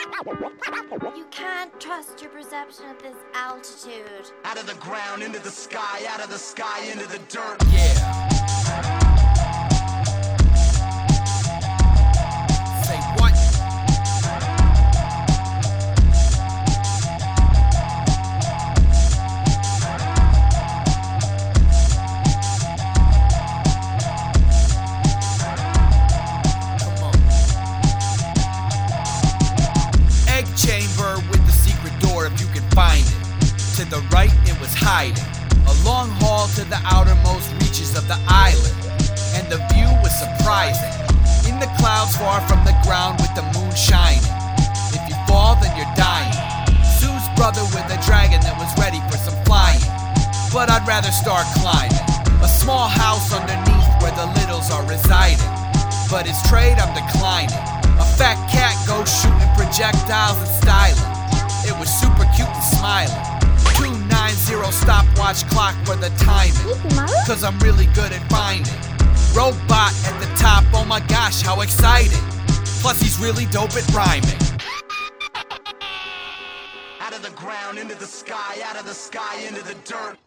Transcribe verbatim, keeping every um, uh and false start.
You can't trust your perception at this altitude. Out of the ground, into the sky, out of the sky, into the dirt. Yeah. Say what? Come on. Egg chamber with the secret door, if you can find it. To the right, it was hiding. A long hall to the outermost reaches of the island, and the view was surprising. In the clouds far from the ground with the moon shining. If you fall, then you're dying. Sue's brother with a dragon that was ready for some flying, but I'd rather start climbing. A small house underneath where the littles are residing, but his trade I'm declining. A fat cat goes shooting projectiles and styling. It was super cute and smiling. two nine zero stopwatch clock for the timing, cause I'm really good at finding. Robot at the top, oh my gosh, how exciting. Plus he's really dope at rhyming. Out of the ground, into the sky, out of the sky, into the dirt.